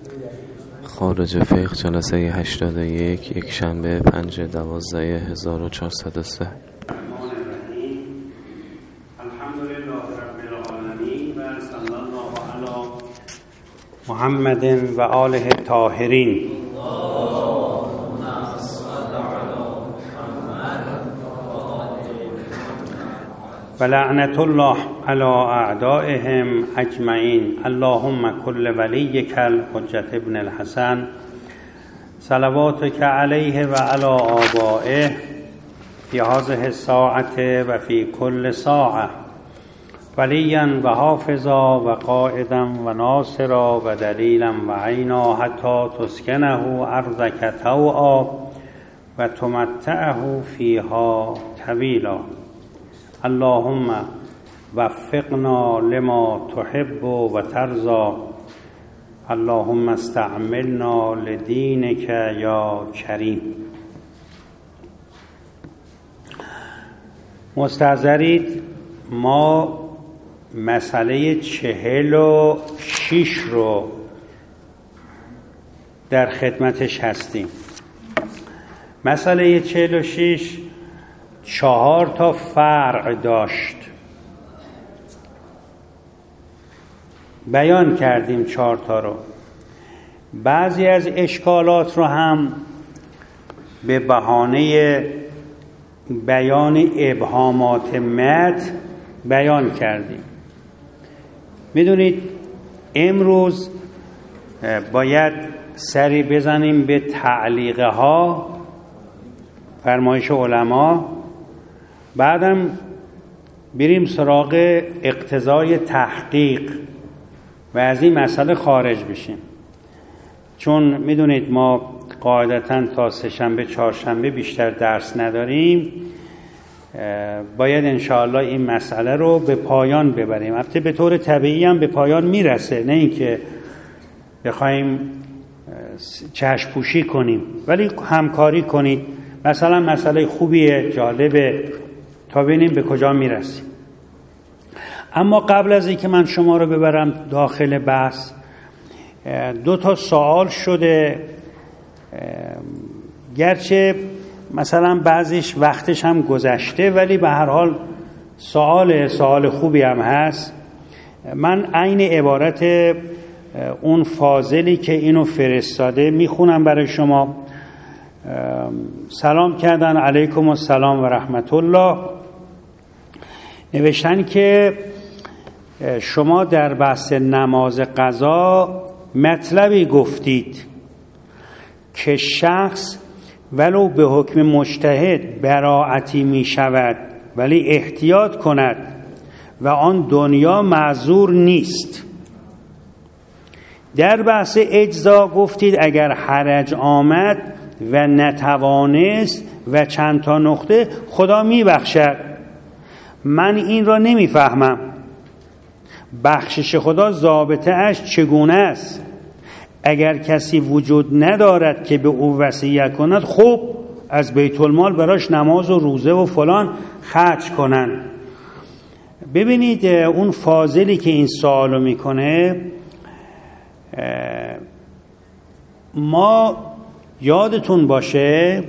خارج فقه جلسه 81 یک شنبه 5/12/1403. محمد و آله طاهرین. و لعنت الله علی اعدائهم اجمعین. اللهم کل ولیک الحجة ابن الحسن صلواتک علیه و علی آبائه فی هذه الساعة و فی کل ساعة ولیا و حافظا و قائدا و ناصرا و دلیلا و عینا حتی تسکنه ارضک طوعا و تمتعه فیها طویلا. اللهم وفقنا لما تحب و ترضى. اللهم استعملنا لدینک یا کریم. مستحضرید، ما مسئله 46 رو در خدمتش هستیم. مسئله 46 4 تا فرع داشت، بیان کردیم 4 تا رو. بعضی از اشکالات رو هم به بهانه بیان ابهامات متن بیان کردیم. میدونید امروز باید سری بزنیم به تعلیقه ها، فرمایش علما، بعدم بریم سراغ اقتضای تحقیق و از این مسئله خارج بشیم. چون میدونید ما قاعدتاً تا سه‌شنبه چهارشنبه بیشتر درس نداریم، باید انشاءالله این مسئله رو به پایان ببریم. البته به طور طبیعی هم به پایان میرسه، نه اینکه بخوایم چشم پوشی کنیم، ولی همکاری کنید. مثلا مسئله خوبیه، جالبه، تا ببینیم به کجا میرسیم. اما قبل از اینکه من شما رو ببرم داخل بحث، 2 تا سوال شده، گرچه مثلا بعضیش وقتش هم گذشته، ولی به هر حال سوال خوبی هم هست. من عین عبارت اون فاضلی که اینو فرستاده میخونم برای شما. سلام کردن، علیکم السلام و رحمت الله. نوشتن که شما در بحث نماز قضا مطلبی گفتید که شخص ولو به حکم مجتهد براعتی می شود ولی احتیاط کند و آن دنیا معذور نیست. در بحث اجزا گفتید اگر حرج آمد و نتوانست و چند تا نقطه خدا می بخشد. من این را نمی فهمم. بخشش خدا ضابطه اش چگونه است؟ اگر کسی وجود ندارد که به او وصیت کند، خب از بیت المال براش نماز و روزه و فلان خرج کنن. ببینید اون فاضلی که این سوالو میکنه، ما یادتون باشه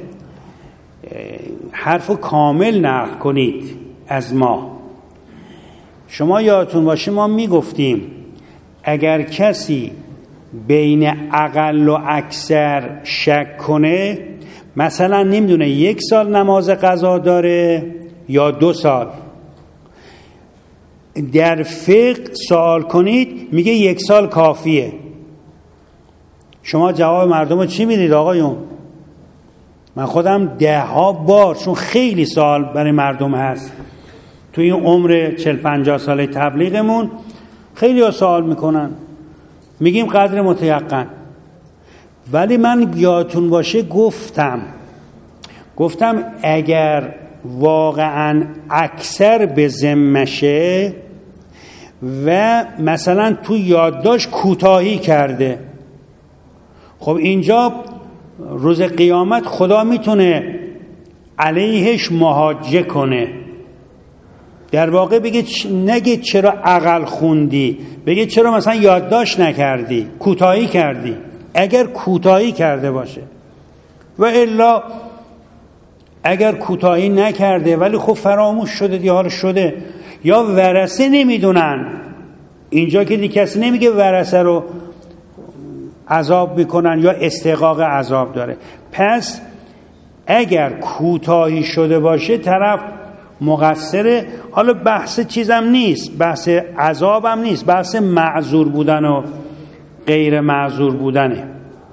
حرفو کامل نقل کنید از ما. شما یادتون باشه ما میگفتیم اگر کسی بین اقل و اکثر شک کنه، مثلا نمیدونه 1 سال نماز قضا داره یا 2 سال، در فقه سوال کنید میگه 1 سال کافیه. شما جواب مردم رو چی میدید آقایون؟ من خودم 10 بار، چون خیلی سوال برای مردم هست توی این عمر 40-50 ساله تبلیغمون، خیلی ها سوال میکنن، میگیم قدر متیقن. ولی من یادتون باشه گفتم اگر واقعا اکثر به ذمشه و مثلا تو یادداشت کوتاهی کرده، خب اینجا روز قیامت خدا میتونه علیهش محاجه کنه. در واقع بگید نگید چرا اقل خوندی، بگید چرا مثلا یادداشت نکردی، کوتاهی کردی. اگر کوتاهی کرده باشه و الا اگر کوتاهی نکرده ولی خب فراموش شده دیگه، حال شده، یا ورثه نمیدونن. اینجا که دیگه کسی نمیگه ورثه رو عذاب میکنن یا استحقاق عذاب داره. پس اگر کوتاهی شده باشه طرف مقصره. حالا بحث چیزم نیست، بحث عذابم نیست، بحث معذور بودن و غیر معذور بودنه.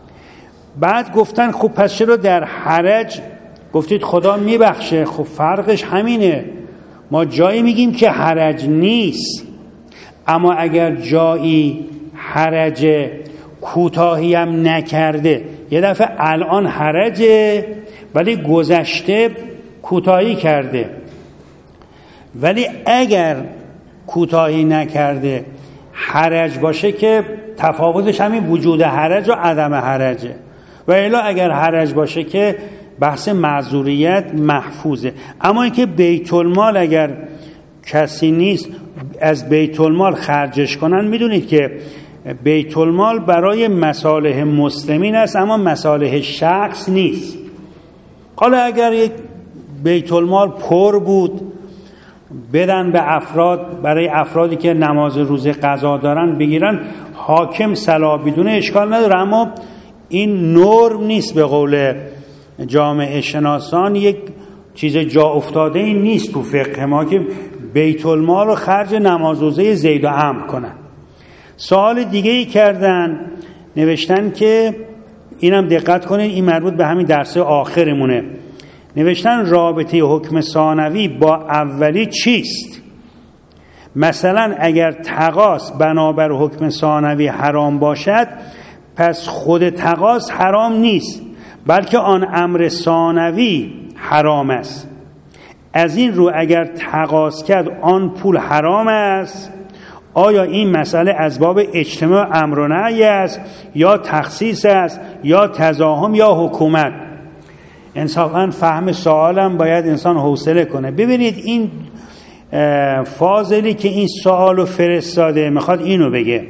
بعد گفتن خب پس چرا در حرج گفتید خدا میبخشه؟ خب فرقش همینه، ما جایی میگیم که حرج نیست، اما اگر جایی حرج کوتاهی هم نکرده، یه دفعه الان حرجه ولی گذشته کوتاهی کرده، ولی اگر کوتاهی نکرده حرج باشه که تفاوتش همین وجود حرج و عدم حرجه، و الا اگر حرج باشه که بحث معذوریت محفوظه. اما اینکه بیت المال اگر کسی نیست از بیت المال خرجش کنن، میدونید که بیت المال برای مصالح مسلمین است اما مصالح شخص نیست. حالا اگر یک بیت المال پر بود بدن به افراد، برای افرادی که نماز روز قضا دارن بگیرن، حاکم صلاح بدونه اشکال نداره، اما این نرم نیست. به قول جامعه شناسان یک چیز جا افتاده این نیست تو فقه ما که بیت المال رو خرج نماز روزه زید و عمرو کنن. سوال دیگه ای کردن، نوشتن که اینم دقت کنین، این مربوط به همین درس آخرمونه. نوشتن رابطه حکم ثانوی با اولی چیست؟ مثلا اگر تقاص بنابر حکم ثانوی حرام باشد، پس خود تقاص حرام نیست بلکه آن امر ثانوی حرام است. از این رو اگر تقاص کرد آن پول حرام است، آیا این مسئله از باب اجتماع امر و نهی است یا تخصیص است یا تزاحم یا حکومت؟ انصافاً فهم سوالم باید انسان حوصله کنه. ببینید این فاضلی که این سوالو فرستاده میخواد اینو بگه.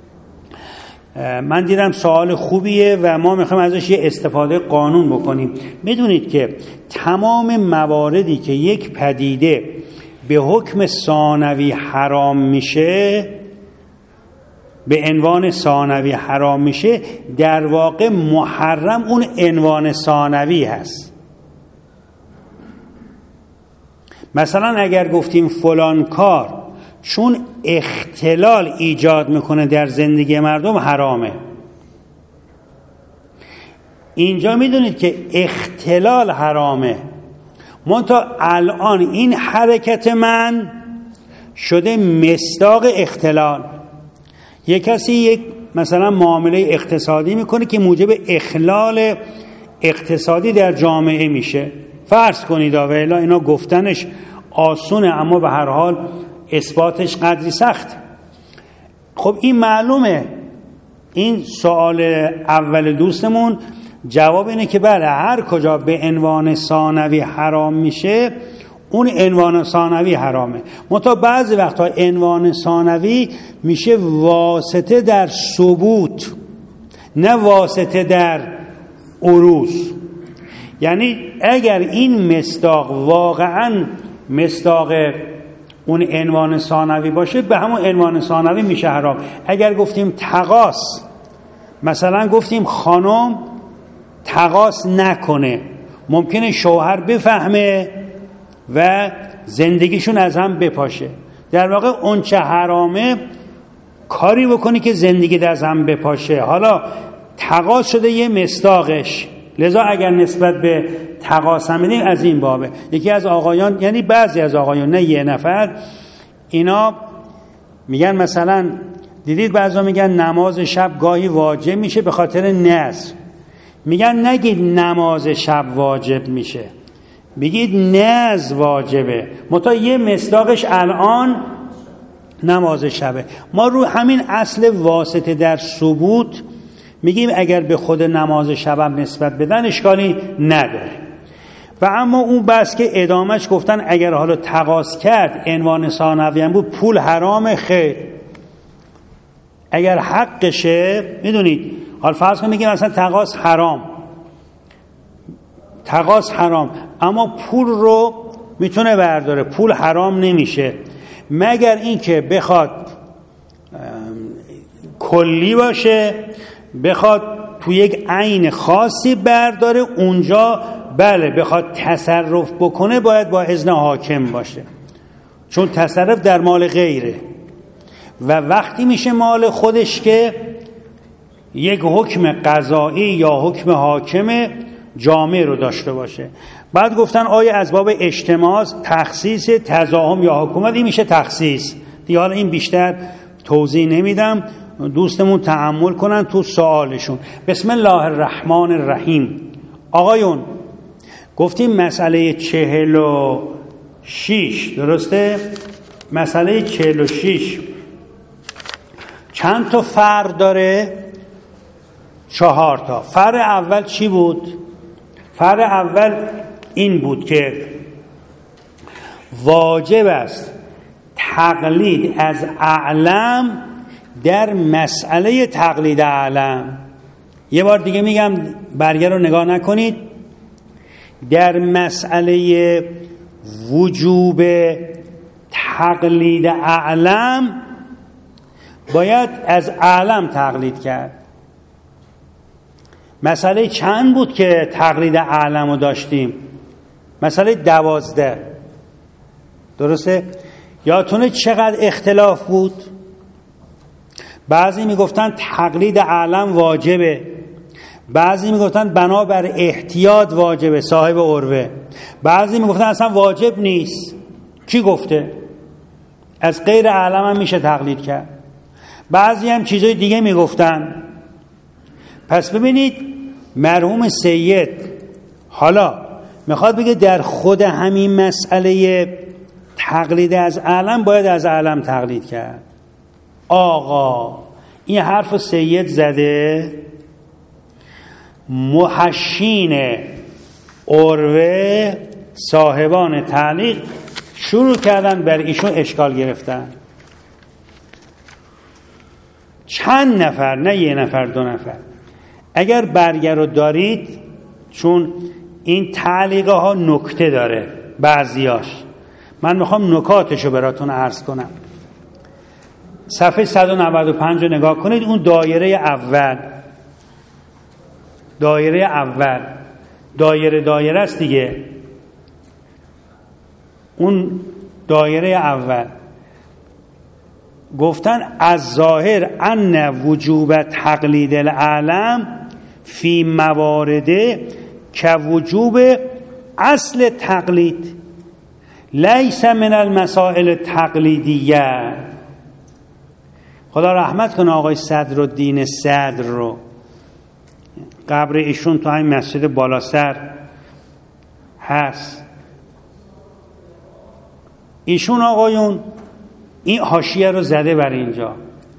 من دیدم سوال خوبیه و ما میخوایم ازش یه استفاده قانون بکنیم. میدونید که تمام مواردی که یک پدیده به حکم ثانوی حرام میشه، به عنوان ثانوی حرام میشه، در واقع محرم اون عنوان ثانوی هست. مثلا اگر گفتیم فلان کار چون اختلال ایجاد میکنه در زندگی مردم حرامه، اینجا میدونید که اختلال حرامه، منتها الان این حرکت من شده مصداق اختلال. یک کسی یک مثلا معامله اقتصادی میکنه که موجب اخلال اقتصادی در جامعه میشه، فرض کنید، و الا اینا گفتنش آسونه اما به هر حال اثباتش قدری سخت. خب این معلومه. این سوال اول دوستمون جواب اینه که بله، هر کجا به عنوان ثانوی حرام میشه اون عنوان ثانوی حرامه. منتها بعضی وقتا عنوان ثانوی میشه واسطه در ثبوت، نه واسطه در عروض. یعنی اگر این مصداق واقعا مصداق اون عنوان ثانوی باشه، به همون عنوان ثانوی میشه حرام. اگر گفتیم تقاص، مثلا گفتیم خانم تقاص نکنه، ممکنه شوهر بفهمه و زندگیشون از هم بپاشه. در واقع اون چه حرامه کاری بکنی که زندگی از هم بپاشه. حالا تقاص شده یه مصداقش، لذا اگر نسبت به تقاص هم میدیم از این بابه. یکی از آقایان، یعنی بعضی از آقایان، نه یه نفر، اینا میگن مثلا دیدید بعضا میگن نماز شب گاهی واجب میشه به خاطر نذر. میگن نگید نماز شب واجب میشه، بگید نذر واجبه، منتها یه مصداقش الان نماز شبه. ما رو همین اصل واسطه در ثبوت میگیم اگر به خود نماز شب هم نسبت بدن اشکالی نداره. و اما اون بس که ادامهش گفتن اگر حالا تقاضا کرد عنوان ثانوی هم بود پول حرام، خیر. اگر حقشه، میدونید حالا فرض کنید میگیم مثلا تقاضا حرام، اما پول رو میتونه برداره، پول حرام نمیشه مگر اینکه بخواد کلی باشه، بخواد تو یک عین خاصی برداره، اونجا بله بخواد تصرف بکنه باید با اذن حاکم باشه، چون تصرف در مال غیره. و وقتی میشه مال خودش که یک حکم قضایی یا حکم حاکم جامع رو داشته باشه. بعد گفتن آیا از باب اجتماع، تخصیص، تضاهم یا حکومت؟ این میشه تخصیص دیگه. حالا این بیشتر توضیح نمیدم، دوستمون تأمل کنن تو سوالشون. بسم الله الرحمن الرحیم. آقایون گفتیم مسئله 46 درسته؟ مسئله 46 چند تا فرع داره؟ 4 تا. فرع اول چی بود؟ فرع اول این بود که واجب است تقلید از اعلم در مسئله تقلید اعلم. یه بار دیگه میگم، برگه رو نگاه نکنید. در مسئله وجوب تقلید اعلم باید از اعلم تقلید کرد. مسئله چند بود که تقلید اعلم رو داشتیم؟ مسئله 12. درسته؟ یادتونه چقدر اختلاف بود؟ بعضی میگفتن تقلید اعلم واجبه، بعضی میگفتن بنابر احتیاط واجبه، صاحب عروه. بعضی میگفتن اصلا واجب نیست. کی گفته؟ از غیر اعلم هم میشه تقلید کرد. بعضی هم چیزای دیگه میگفتن. پس ببینید مرحوم سید حالا میخواد بگه در خود همین مسئله تقلید از اعلم باید از اعلم تقلید کرد. آقا این حرف سید زده، محشین عروه صاحبان تعلیق شروع کردن بر ایشون اشکال گرفتن. چند نفر، نه یه نفر، 2 نفر. اگر برگه رو دارید، چون این تعلیقه ها نکته داره بعضیاش، من میخوام نکاتشو براتون عرض کنم. صفحه 195 رو نگاه کنید. اون دایره اول دایره است دیگه. اون دایره اول گفتن از ظاهر ان وجوب تقلید الاعلم فی موارد که وجوب اصل تقلید لیس من المسائل تقلیدیه. خدا رحمت کنه آقای صدرالدین صدر رو، قبر ایشون تو همین مسجد بالاسر هست. ایشون آقایون این حاشیه رو زده بر اینجا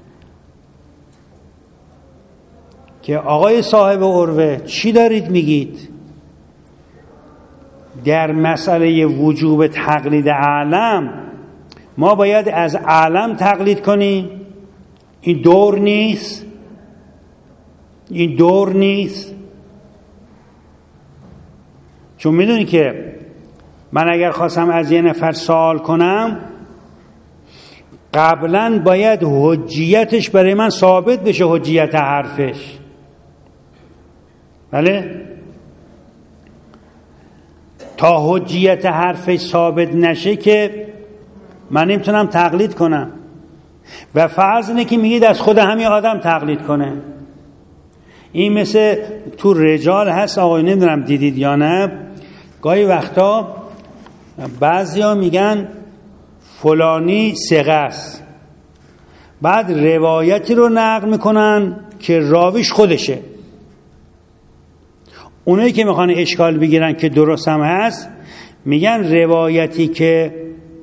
که آقای صاحب عروه چی دارید میگید؟ در مسئله وجوب تقلید اعلم ما باید از اعلم تقلید کنیم؟ این دور نیست. چون میدونی که من اگر خواستم از یه نفر سوال کنم قبلا باید حجیتش برای من ثابت بشه، حجیت حرفش. بله؟ تا حجیت حرفش ثابت نشه که من نمیتونم تقلید کنم. و فرض اینه که میگید از خود همین آدم تقلید کنه. این مثل تو رجال هست آقای، نمیدونم دیدید یا نه، گاهی وقتا بعضیا میگن فلانی ثقه است، بعد روایتی رو نقل میکنن که راویش خودشه. اونایی که میخوان اشکال بگیرن که درست هم هست میگن روایتی که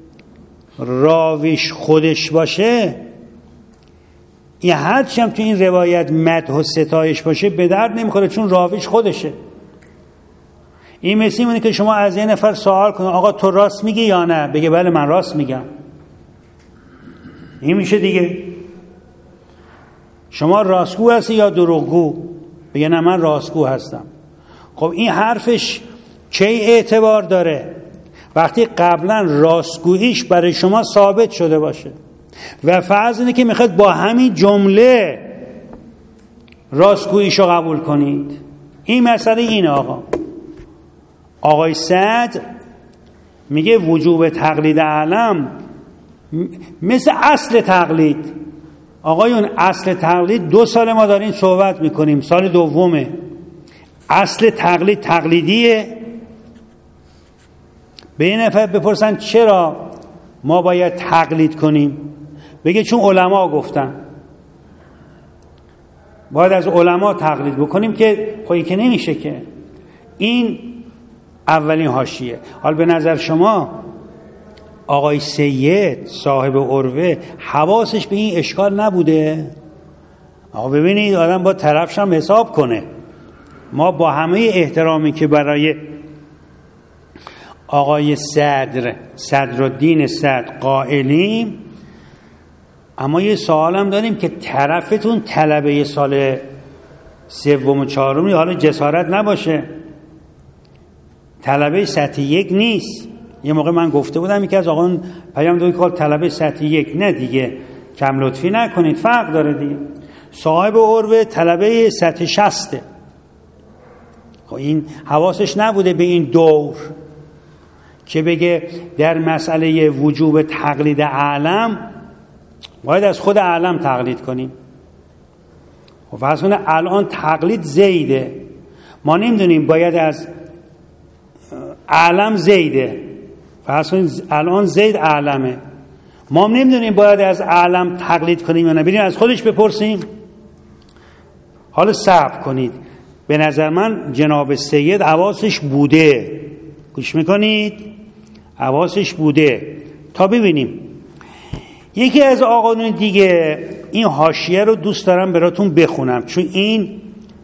راویش خودش باشه، این هرچی هم تو این روایت مدح و ستایش باشه به درد نمیخوره، چون راویش خودشه. این مثل اینه که شما از یه نفر سوال کنید آقا تو راست میگی یا نه؟ بگه بله من راست میگم. این میشه دیگه. شما راستگو هستی یا دروغگو؟ بگه نه من راستگو هستم. خب این حرفش چه اعتبار داره؟ وقتی قبلا راستگوییش برای شما ثابت شده باشه و فرض اینه که میخواد با همین جمله راستگوییشو قبول کنید. این مسئله اینه آقای سعد میگه وجوب تقلید اعلم مثل اصل تقلید. آقایون اصل تقلید 2 سال ما داریم صحبت میکنیم، سال دومه. اصل تقلید تقلیدیه. به این نفر بپرسن چرا ما باید تقلید کنیم؟ بگه چون علما گفتن باید از علما تقلید بکنیم، که خواهی که نمیشه که. این اولین حاشیه. حال به نظر شما آقای سید صاحب عروه حواسش به این اشکال نبوده؟ آقا ببینید آدم با طرفش هم حساب کنه. ما با همه احترامی که برای آقای صدرالدین صدر قائلیم، اما یه سوال هم داریم که طرفتون طلبه سال 3 و 4 حالا جسارت نباشه، طلبه سطح 1 نیست. یه موقع من گفته بودم یکی از آقایون پیام داد که طلبه سطح 1 نه دیگه، کم لطفی نکنید، فرق داره دیگه. صاحب عروه طلبه سطح 60. خب این حواسش نبوده به این دور که بگه در مسئله وجوب تقلید اعلم باید از خود اعلم تقلید کنیم. خب فرض کنه الان تقلید زیده، ما نمیدونیم باید از اعلم زیده. فرض کنید الان زید اعلمه، ما هم نمیدونیم باید از اعلم تقلید کنیم یا نه، بریم از خودش بپرسیم. حالا صبر کنید. به نظر من جناب سید حواسش بوده، گوش میکنید؟ حواسش بوده تا ببینیم. یکی از آقایون دیگه این حاشیه رو دوست دارم براتون بخونم، چون این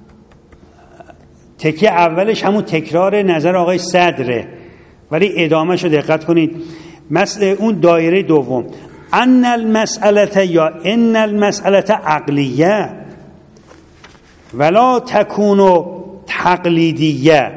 تکیه اولش همون تکرار نظر آقای صدره، ولی ادامهش رو دقت کنید. مثل اون دایره دوم، ان المسئله عقلیه ولا تکون تقلیدیه.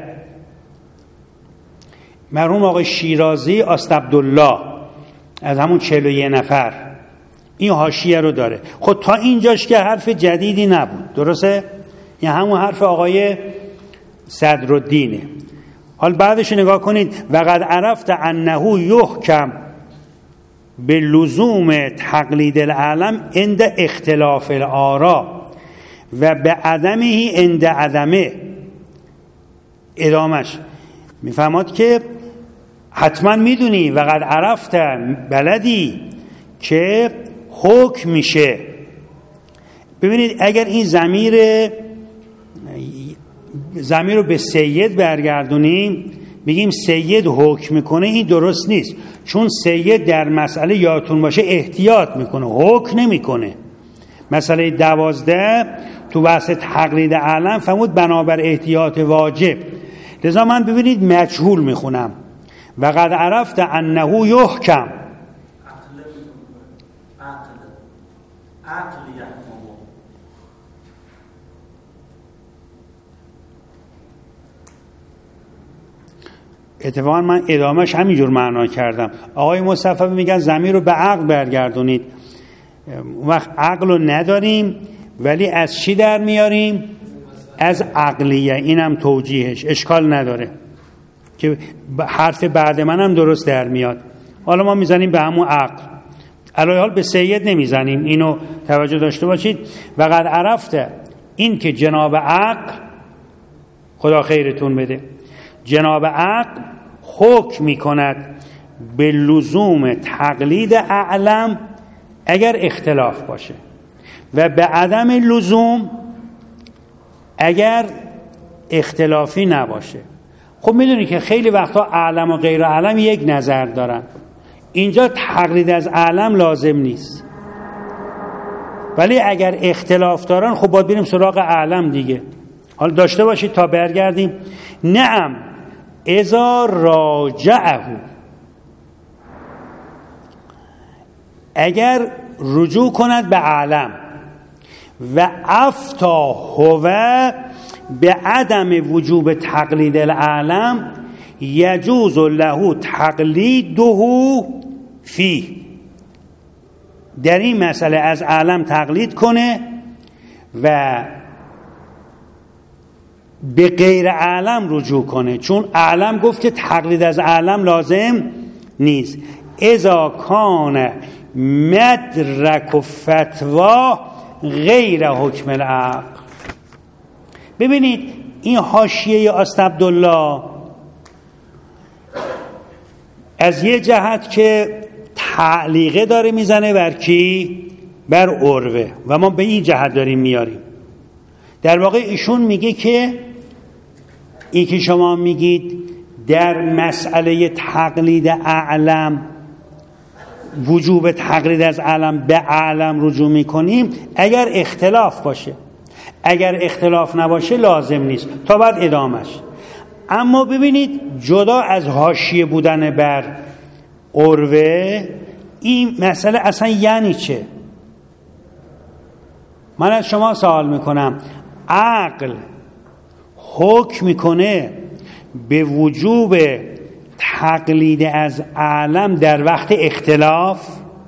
مرحوم آقای شیرازی استعبدالله از همون 41 نفر این حاشیه رو داره. خب تا اینجاش که حرف جدیدی نبود، درسته؟ این همون حرف آقای صدرالدینه. حال بعدش نگاه کنید، وقد عرفت انه یحکم به لزوم تقلید العلم عند اختلاف الآراء و به عدمه عند عدمه. ادامش میفهمد که حتما میدونی وقد عرفت بلدی که حکم میشه. ببینید اگر این ضمیر رو به سید برگردونیم بگیم سید حکم میکنه، این درست نیست، چون سید در مسئله یادتون باشه احتیاط میکنه، حکم نمیکنه. مسئله 12 تو بحث تقلید علم فرمود بنابر احتیاط واجب. لذا من ببینید مجهول میخونم، وقد عرفت انه یحکم. اتفاقا من ادامهش همینجور معنا کردم. آقای مصطفی میگن ضمیر رو به عقل برگردونید. وقت عقل رو نداریم ولی از چی در میاریم؟ از عقلیه. اینم توجیهش اشکال نداره که حرف بعد منم درست در میاد. حالا ما میزنیم به همون عقل، علی حال به سید نمیزنیم، اینو توجه داشته باشید. وقد عرفته، این که جناب عقل، خدا خیرتون بده، جناب عقل حکم میکند به لزوم تقلید اعلم اگر اختلاف باشه و به عدم لزوم اگر اختلافی نباشه. خب میدونی که خیلی وقتا اعلم و غیر اعلم یک نظر دارن. اینجا تقلید از اعلم لازم نیست، ولی اگر اختلاف دارن خب باید بریم سراغ اعلم دیگه. حالا داشته باشید تا برگردیم. نعم اذا راجعه، اگر رجوع کند به عالم، و افتا هو به عدم وجوب تقلید العالم یجوز له تقلیده فیه، در این مسئله از عالم تقلید کنه و به غیر عالم رجوع کنه، چون عالم گفت که تقلید از عالم لازم نیست. اذا کان مدرک و فتوا غیر حکم العقل. ببینید این حاشیه استعبدالله از یه جهت که تعلیقه داره میزنه بر کی؟ بر عروه، و ما به این جهت داریم میاریم. در واقع ایشون میگه که این که شما میگید در مسئله تقلید اعلم وجوب تقلید از عالم به عالم رجوع میکنیم اگر اختلاف باشه، اگر اختلاف نباشه لازم نیست تا بعد ادامش. اما ببینید جدا از حاشیه بودن بر عروه، این مسئله اصلا یعنی چه؟ من از شما سوال میکنم، عقل حکم میکنه به وجوب تقلید از عالم در وقت اختلاف،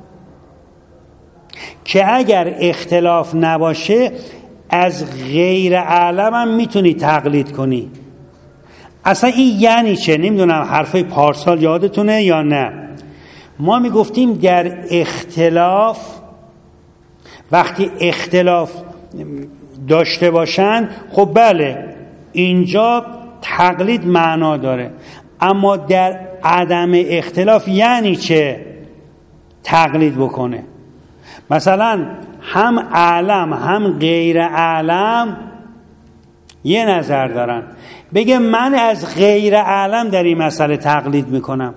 که اگر اختلاف نباشه از غیر عالم هم میتونی تقلید کنی. اصلا این یعنی چه؟ نمیدونم حرفای پارسال یادتونه یا نه. ما میگفتیم در اختلاف، وقتی اختلاف داشته باشن خب بله اینجا تقلید معنا داره، اما در عدم اختلاف یعنی چه تقلید بکنه؟ مثلا هم عالم هم غیر عالم یه نظر دارن، بگه من از غیر عالم در این مسئله تقلید میکنم،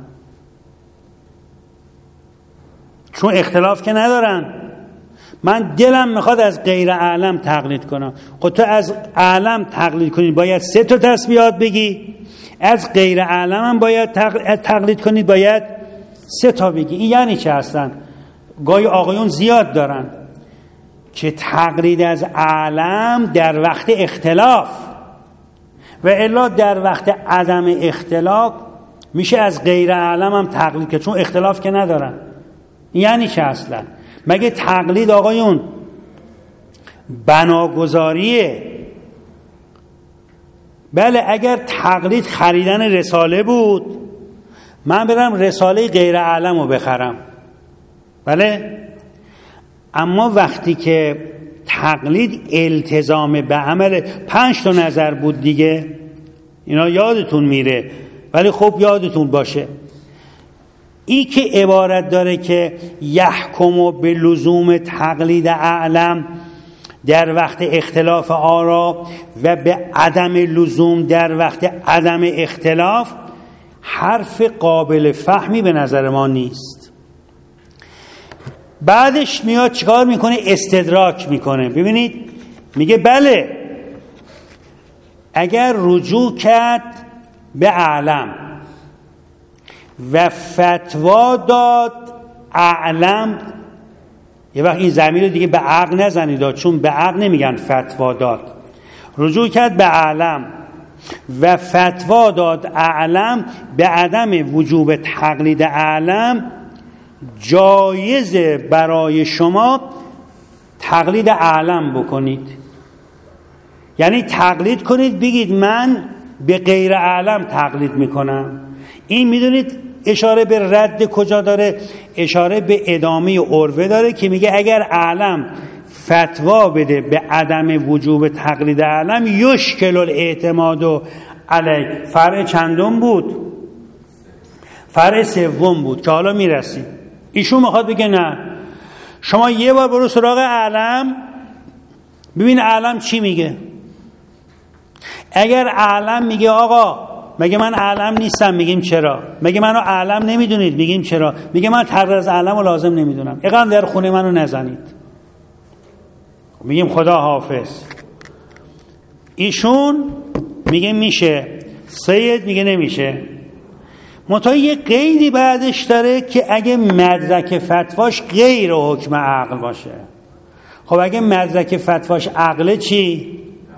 چون اختلاف که ندارن، من دلم میخواد از غیر عالم تقلید کنم. خب تو از عالم تقلید کنی باید 3 تا تسبیحات بگی، از غیر عالم هم باید تقلید کنی باید 3 تا بگی. این یعنی چه هستن؟ گاهی آقایون زیاد دارن که تقلید از عالم در وقت اختلاف، و الا در وقت عدم اختلاف میشه از غیر عالم هم تقلید که چون اختلاف که ندارن. یعنی چه اصلا؟ مگه تقلید آقایون بناگذاریه؟ بله اگر تقلید خریدن رساله بود من برم رساله غیر عالم رو بخرم، بله. اما وقتی که تقلید التزام به عمل 5 تا نظر بود دیگه، اینا یادتون میره ولی خب یادتون باشه، این که عبارت داره که یحکم به لزوم تقلید اعلم در وقت اختلاف آرا و به عدم لزوم در وقت عدم اختلاف، حرف قابل فهمی به نظر ما نیست. بعدش میاد چیکار میکنه؟ استدراک میکنه. ببینید میگه بله اگر رجوع کرد به اعلم و فتوا داد اعلم، یه وقت این ضمیر دیگه به عقل نزنید چون به عقل نمیگن فتوا داد، رجوع کرد به اعلم و فتوا داد اعلم به عدم وجوب تقلید اعلم، جایزه برای شما تقلید اعلم بکنید. یعنی تقلید کنید بگید من به غیر اعلم تقلید میکنم. این میدونید اشاره به رد کجا داره؟ اشاره به ادامه عروه داره که میگه اگر اعلم فتوا بده به عدم وجوب تقلید اعلم یشکل الاعتماد علیه. فرع چندم بود؟ فرع 3 بود که حالا میرسیم. ایشون میخواد بگه نه، شما یه بار برو سراغ اعلم ببین اعلم چی میگه. اگر اعلم میگه آقا مگه من اعلم نیستم، میگیم چرا؟ مگه منو اعلم نمیدونید، میگیم چرا؟ میگه من تقریر از اعلم رو لازم نمیدونم، اقام در خونه منو نزنید، میگیم خدا حافظ. ایشون میگه میشه سید میگه نمیشه. منتها یه قیدی بعدش داره که اگه مدرک فتواش غیر حکم عقل باشه. خب اگه مدرک فتواش عقله چی؟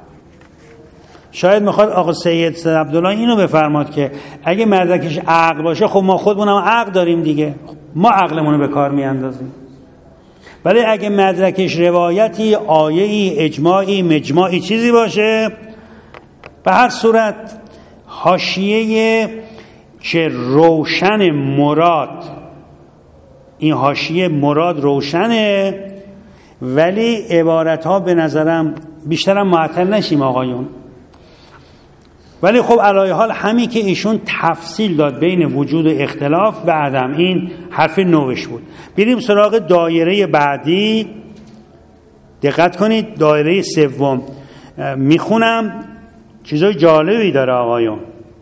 شاید میخواد آقا سید عبدالله اینو بفرماد که اگه مدرکش عقل باشه خب ما خودمون هم عقل داریم دیگه، ما عقلمونو به کار میاندازیم. ولی اگه مدرکش روایتی، آیه‌ای، اجماعی، مجماعی چیزی باشه، به هر صورت حاشیه که روشن مراد، این حاشیه مراد روشنه، ولی عبارتها به نظرم بیشترم معطل نشیم آقایون. ولی خب علایه حال همین که ایشون تفصیل داد بین وجود و اختلاف و عدم، این حرف نوش بود. بریم سراغ دایره بعدی. دقت کنید دایره سوم میخونم، چیزای جالبی داره آقایون.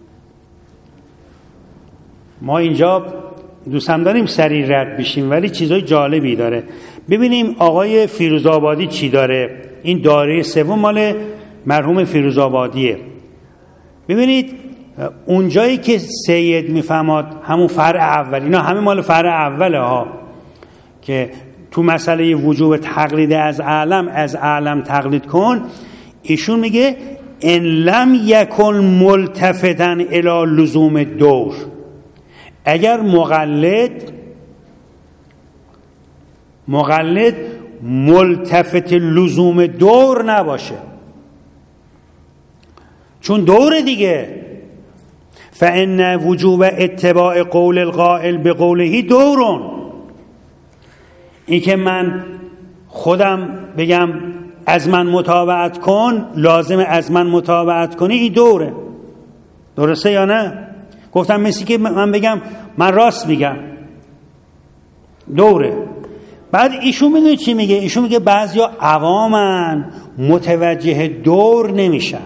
ما اینجا دوست هم داریم سریع رد بشیم ولی چیزای جالبی داره. ببینیم آقای فیروزآبادی چی داره. این دایره سوم مال مرحوم فیروزآبادیه. ببینید اونجایی که سید میفهماد همون فرع اول، اینا همه مال فرع اوله ها، که تو مسئله وجوب تقلید از عالم تقلید کن، ایشون میگه ان لم یکن ملتفتا الی لزوم دور. اگر مقلد ملتفت لزوم دور نباشه، چون دور دیگه، فان وجوب اتباع قول القائل به قوله دورون. این که من خودم بگم از من متابعت کن، لازم از من متابعت کنی، این دوره. درسته یا نه؟ گفتم مثل که من بگم من راست میگم، دوره. بعد ایشون میدونی چی میگه؟ ایشون میگه بعضیا عوامن متوجه دور نمیشن.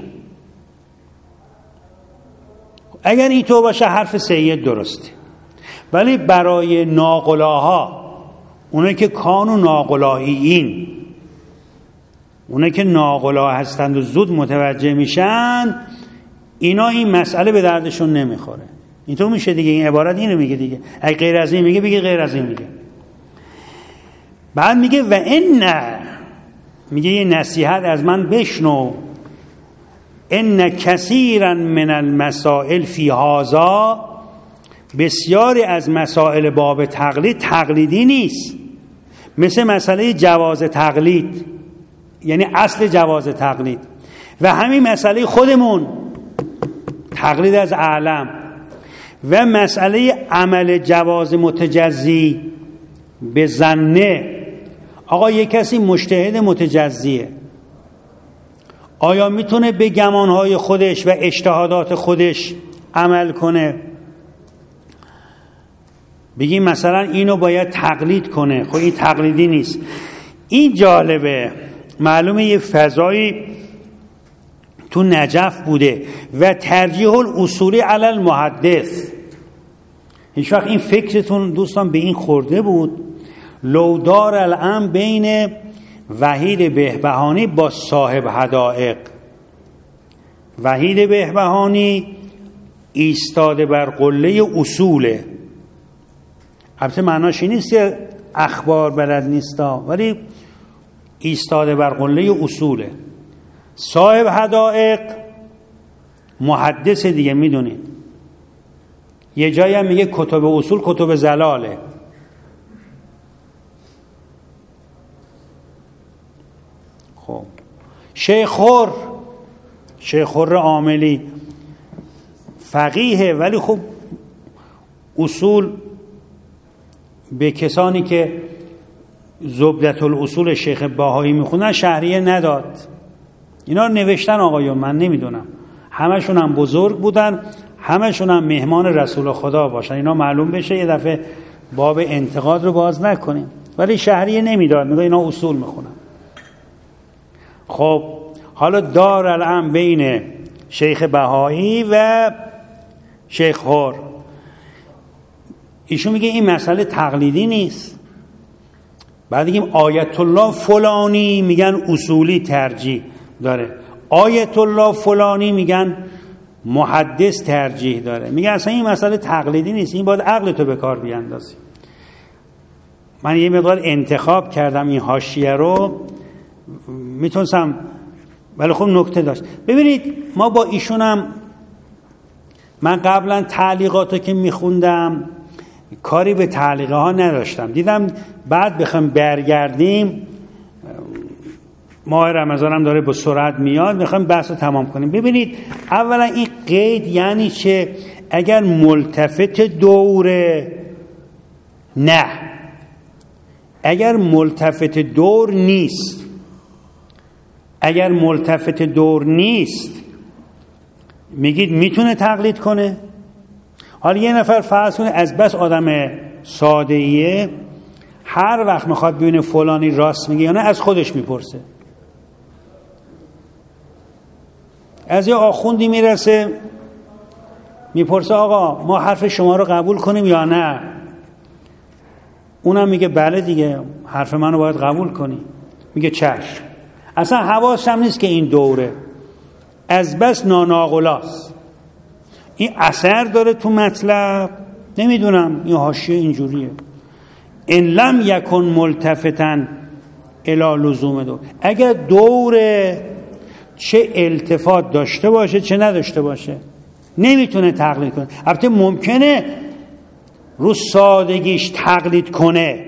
اگر این تو باشه حرف سید درسته، ولی برای ناقلاها، اونایی که کانو ناقلاهیین، اونایی که ناقلا هستند و زود متوجه میشن، اینا این مسئله به دردشون نمیخوره. اینطور میشه دیگه. این عبارت اینو میگه دیگه. اگه غیر از این میگه بگه غیر از این میگه. بعد میگه و ان، میگه یه نصیحت از من بشنو، ان کثیرا من المسائل فی هذا، بسیاری از مسائل باب تقلید تقلیدی نیست، مثل مسئله جواز تقلید، یعنی اصل جواز تقلید، و همین مسئله خودمون تقلید از عالم، و مسئله عمل جواز متجزی به ظنه. آقا یک کسی مجتهد متجزیه، آیا میتونه به گمانهای خودش و اجتهادات خودش عمل کنه؟ بگیم مثلا اینو باید تقلید کنه، خب این تقلیدی نیست. این جالبه، معلومه یه فضایی تو نجف بوده و ترجیح الاصولی علی المحدث. هیچ وقت این فکرتون دوستان به این خورده بود؟ لودار الان بین وحید بهبهانی با صاحب حدائق. وحید بهبهانی ایستاده بر قله اصوله. البته معناش این نیست که اخبار بلد نیستا، ولی ایستاده بر قله اصوله. صاحب حدائق محدث دیگه، میدونید. یه جایی هم میگه کتب اصول کتب زلاله. خب شیخ خر عاملی فقیه، ولی خب اصول به کسانی که زبدة الاصول شیخ باهایی میخونن شهریه نداد. اینا رو نوشتن آقایون، من نمیدونم. همشون هم بزرگ بودن، همشون هم مهمان رسول خدا باشن. اینا معلوم بشه، یه دفعه باب انتقاد رو باز نکنیم. ولی شهریه نمیداد، میگه اینا اصول میخونن. خب حالا دار الان بین شیخ بهایی و شیخ خر. ایشون میگه این مسئله تقلیدی نیست. بعد میگیم آیت الله فلانی میگن اصولی ترجیح داره، آیت الله فلانی میگن محدث ترجیح داره. میگه اصلا این مسئله تقلیدی نیست، این باید عقل تو به کار بیاندازی. من یه مقدار انتخاب کردم این حاشیه رو، میتونستم، ولی خب نکته داشت. ببینید ما با ایشونم، من قبلا تعلیقاتو که میخوندم کاری به تعلیقه ها نداشتم، دیدم بعد بخوام برگردیم، ماه رمضان هم داره به سرعت میاد، میخوام بحث رو تمام کنیم. ببینید اولا این قید یعنی چه؟ اگر ملتفت دوره، نه، اگر ملتفت دور نیست، اگر ملتفت دور نیست میگید میتونه تقلید کنه. حالا یه نفر فرض کنه از بس آدم ساده ایه، هر وقت میخواد ببینه فلانی راست میگه یا نه از خودش میپرسه. از یه آخوندی میرسه میپرسه آقا ما حرف شما رو قبول کنیم یا نه؟ اونم میگه بله دیگه، حرف منو باید قبول کنی. میگه چشم. اصلا حواسم نیست که این دوره، از بس ناناقلاست. این اثر داره تو مطلب، نمیدونم این حاشیه اینجوریه. ان لم یکن ملتفتاً الی لزوم دور، اگر دوره چه التفات داشته باشه چه نداشته باشه نمیتونه تقلید کنه. البته ممکنه رو سادگیش تقلید کنه،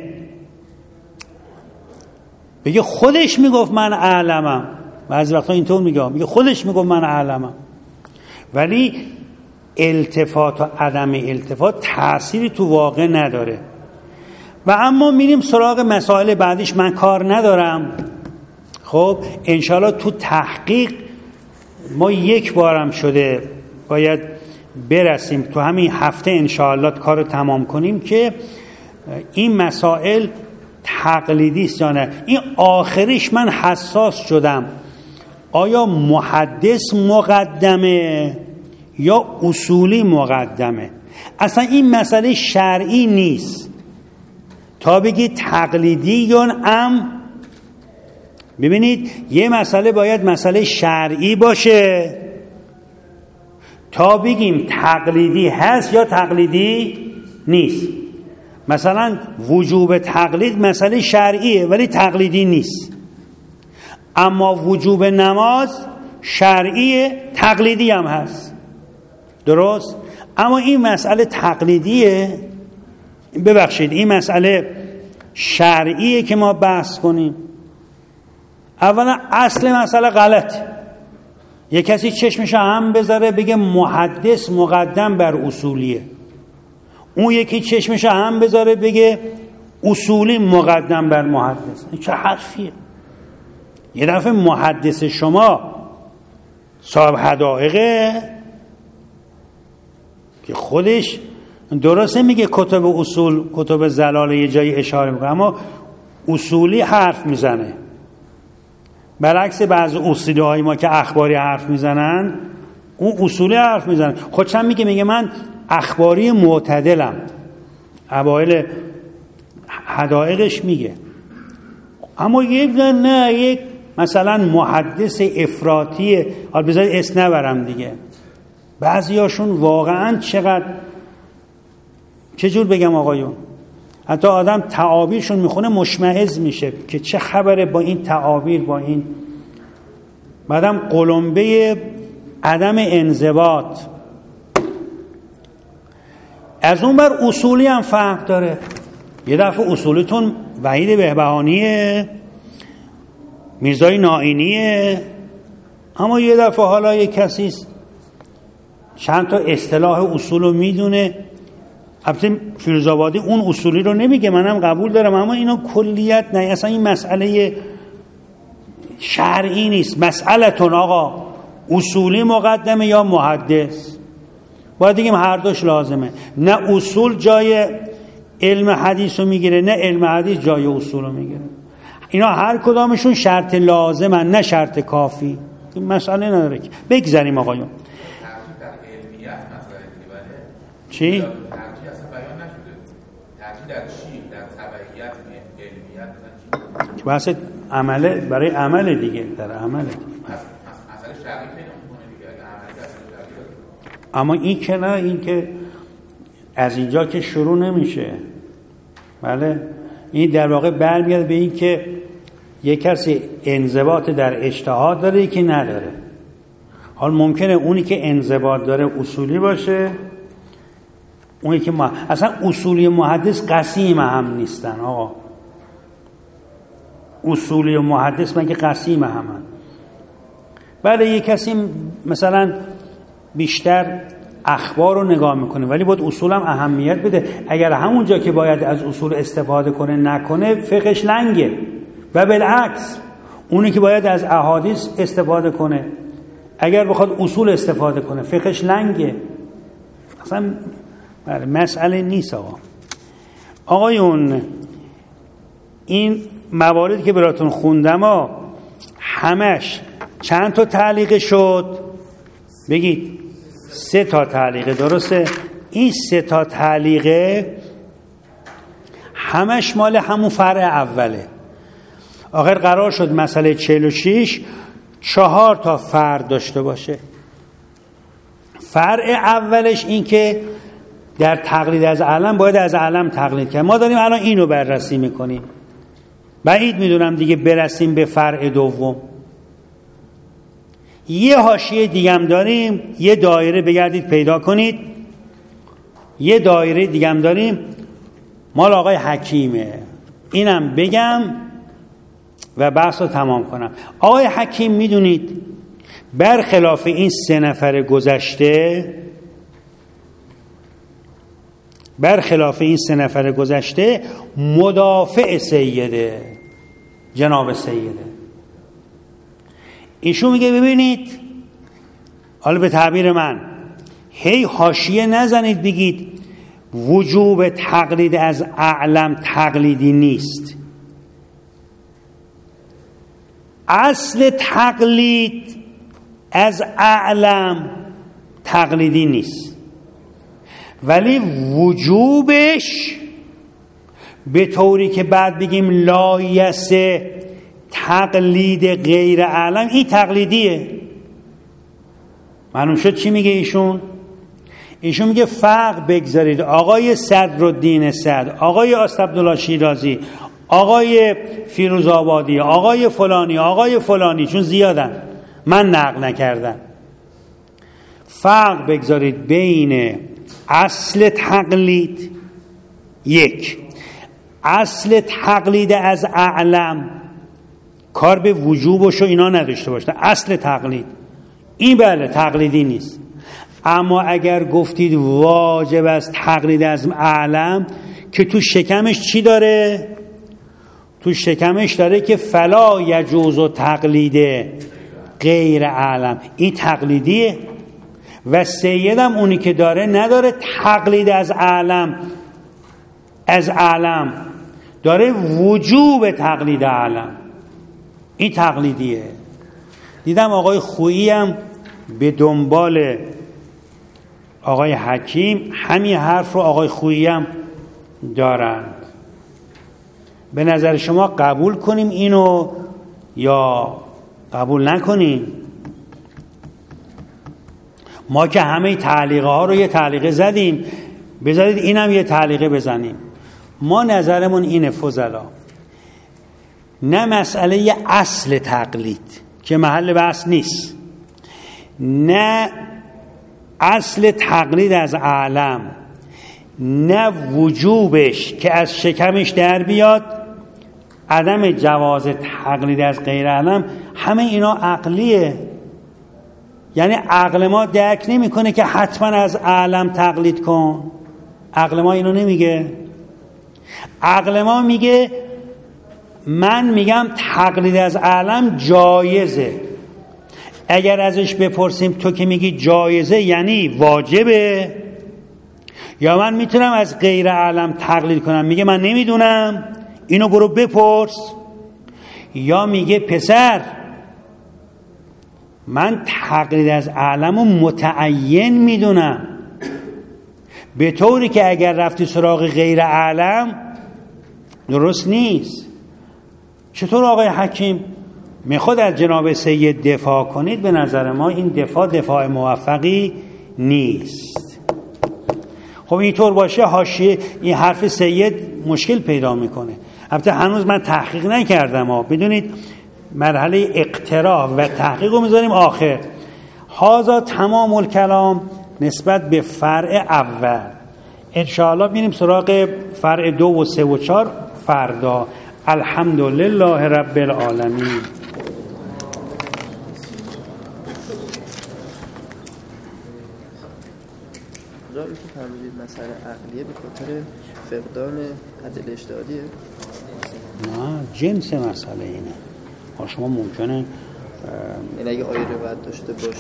بگه خودش میگفت من اعلمم، بعضی وقتا اینطور میگه خودش میگفت من اعلمم، ولی التفات و عدم التفات تأثیری تو واقع نداره. و اما میریم سراغ مسائل بعدیش، من کار ندارم. خب انشالله تو تحقیق ما یک بارم شده باید برسیم، تو همین هفته انشالله کار رو تمام کنیم که این مسائل تقلیدی است یا نه. این آخریش من حساس شدم، آیا محدث مقدمه یا اصولی مقدمه؟ اصلا این مسئله شرعی نیست تا بگی تقلیدی یا ام. ببینید یه مسئله باید مسئله شرعی باشه تا بگیم تقلیدی هست یا تقلیدی نیست. مثلا وجوب تقلید مسئله شرعیه ولی تقلیدی نیست، اما وجوب نماز شرعیه تقلیدی هم هست، درست؟ اما این مسئله تقلیدیه، ببخشید این مسئله شرعیه که ما بحث کنیم. اولا اصل مسئله غلط، یک کسی چشمش هم بذاره بگه محدث مقدم بر اصولیه، اون یکی چشمش هم بذاره بگه اصولی مقدم بر محدث. این چه حرفیه؟ یه دفعه محدث شما صاحب حدائقه که خودش درسته میگه کتب اصول کتب زلال یه جایی اشاره میکنه، اما اصولی حرف میزنه، برعکس بعض اصولی های ما که اخباری حرف میزنن، اون اصولی حرف میزنن. خودشم میگه من اخباری معتدلم، اوایل حدائقش میگه. اما یک مثلا محدث افراطیه، حالا بذارید اسم نبرم دیگه، بعضیاشون واقعا چجور بگم آقایون، حتی آدم تعابیرشون میخونه مشمئز میشه که چه خبره با این تعابیر، با این بعدم قلمبه عدم انضباط. از اون بر اصولی هم فرق داره. یه دفعه اصولیتون وحید بهبهانیه، میرزای نائینیه، اما یه دفعه حالا یه کسی چند تا اصطلاح اصول رو میدونه. البته فیروزآبادی اون اصولی رو نمیگه، منم قبول دارم، اما اینا کلیت نه. اصلا این مسئله شرعی نیست. مسئلتون آقا اصولی مقدمه یا محدث؟ باید دیگه هر دوش لازمه. نه اصول جای علم حدیث رو میگیره، نه علم حدیث جای اصول رو میگیره. اینا هر کدامشون شرط لازمن نه شرط کافی. این مسئله نداره که بگذاریم آقایون. چی؟ که بحث عمله، برای عمل دیگه، در عمل دیگه. اما این که نه، این که از اینجا که شروع نمیشه. بله، این در واقع برمیاد به این که یک کسی انضباط در اجتهاد داره، یکی نداره. حال ممکنه اونی که انضباط داره اصولی باشه، اونی که اصلا اصولی محدث قسیم هم نیستن آقا. اصولی و محدث مگه قسیم همن؟ بله، یک کسی مثلا بیشتر اخبار رو نگاه میکنه ولی باید اصول هم اهمیت بده. اگر همونجا که باید از اصول استفاده کنه نکنه، فقهش لنگه. و بالعکس، اونی که باید از احادیث استفاده کنه اگر بخواد اصول استفاده کنه، فقهش لنگه. اصلا مسئله نیست آقا. آقایون، این مواردی که براتون خوندم همش چند تا تعلیق شد؟ بگید 3 تا تعلیقه، درسته؟ این 3 تا تعلیقه همش مال همون فرع اوله. آخر قرار شد مسئله 46 4 تا فرع داشته باشه. فرع اولش این که در تقلید از علم باید از علم تقلید کرد. ما داریم الان اینو بررسی میکنیم. بعید میدونم دیگه برسیم به فرع دوم. یه حاشیه دیگه هم داریم، یه دایره بگردید پیدا کنید. یه دایره دیگه هم داریم مال آقای حکیمه. اینم بگم و بحث رو تمام کنم. آقای حکیم میدونید برخلاف این 3 نفر گذشته مدافع سیده، جناب سیده. ایشون میگه ببینید، حالا به تعبیر من هی حاشیه نزنید بگید وجوب تقلید از اعلم تقلیدی نیست. اصل تقلید از اعلم تقلیدی نیست، ولی وجوبش به طوری که بعد بگیم لایسه تقلید غیر اعلم، این تقلیدیه. معلوم شد چی میگه ایشون؟ ایشون میگه فرق بگذارید. آقای صدرالدین صدر، آقای عبدالله شیرازی، آقای فیروزآبادی، آقای فلانی، چون زیادن، من نقل نکردم. فرق بگذارید بین اصل تقلید، یک اصل تقلید از اعلم، کار به وجوبش و اینا نداشته باشه، اصل تقلید این بله تقلیدی نیست. اما اگر گفتید واجب از تقلید از اعلم، که تو شکمش چی داره؟ تو شکمش داره که فلا یجوز و تقلید غیر اعلم، این تقلیدیه. و سیدم اونی که داره نداره تقلید از اعلم، داره وجوب تقلید اعلم، این تقلیدیه. دیدم آقای خویی هم به دنبال آقای حکیم همین حرف رو آقای خویی هم دارند. به نظر شما قبول کنیم اینو یا قبول نکنیم؟ ما که همه تعلیقه ها رو یه تعلیقه زدیم، بذارید اینم یه تعلیقه بزنیم. ما نظرمون اینه فضلا، نه مسئله اصل تقلید که محل بحث نیست، نه اصل تقلید از اعلم، نه وجوبش که از شکمش در بیاد، عدم جواز تقلید از غیر اعلم، همه اینا عقلیه. یعنی عقل ما درک نمیکنه که حتما از اعلم تقلید کن. عقل ما اینو نمیگه. عقل ما میگه من میگم تقلید از اعلم جایزه. اگر ازش بپرسیم تو که میگی جایزه یعنی واجبه یا من میتونم از غیر اعلم تقلید کنم؟ میگه من نمیدونم، اینو برو بپرس. یا میگه پسر من تقلید از اعلم رو متعین میدونم، به طوری که اگر رفتی سراغ غیر اعلم درست نیست. چطور آقای حکیم میخواد از جناب سید دفاع کنید؟ به نظر ما این دفاع موفقی نیست. خب اینطور باشه حاشیه این حرف سید مشکل پیدا میکنه. البته هنوز من تحقیق نکردم بدونید مرحله اقتراح و تحقیق رو میذاریم آخر. هذا تمام الکلام نسبت به فرع اول. انشاءالله میریم سراغ فرع 2 و 3 و 4 فردا. الحمدلله رب العالمین. جایی که فرمودید مسئله عقلیه به خاطر فقدان عدل اجتهادیه؟ نه، جنس مسئله اینه. شما ممکنه این اگه آیه روایت داشته باشه